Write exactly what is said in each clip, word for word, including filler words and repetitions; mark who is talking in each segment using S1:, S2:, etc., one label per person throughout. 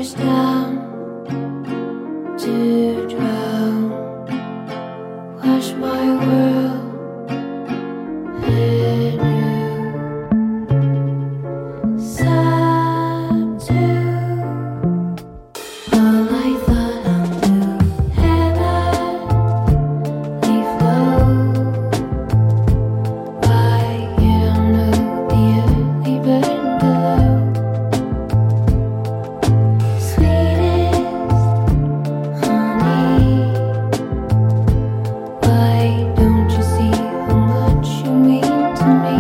S1: forced down to drown. Wash my world in you. Subdue all I thought I'd do. Heavenly flow. Why you don't know the early burn below. Sweetest honey. Why don't you see how much you mean to me?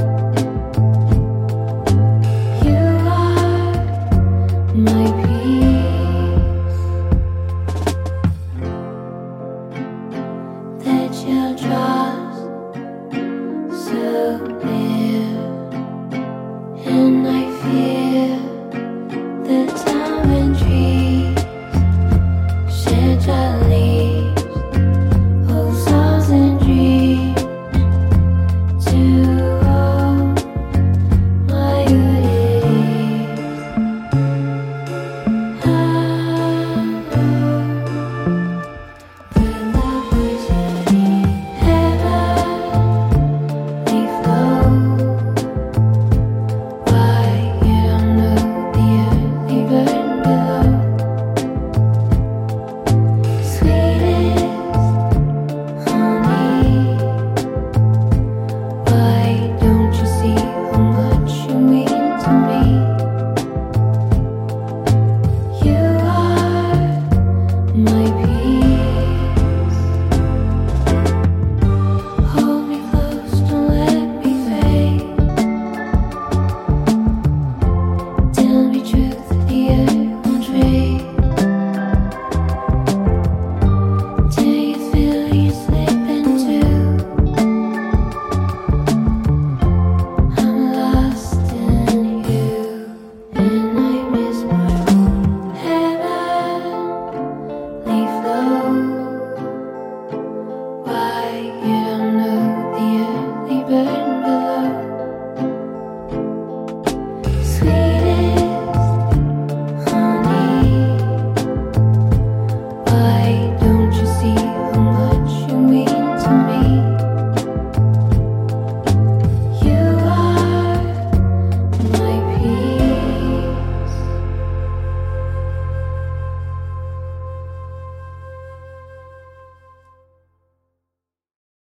S1: You are my peace. That you'll trust so near, and I fear the time and trees shed your leaves, old songs and dreams to all my ears. Ah, when the voice of the heavenly flow. Why you don't know the early burn below. Sweetest honey. Why don't you see how much you mean to me? You are my peace. Hold me close, don't let me fade. Tell me truth, the earth won't trade. Till you feel you slipping too. I'm lost in you, and I miss my own heavenly flow. Why you don't know the early burn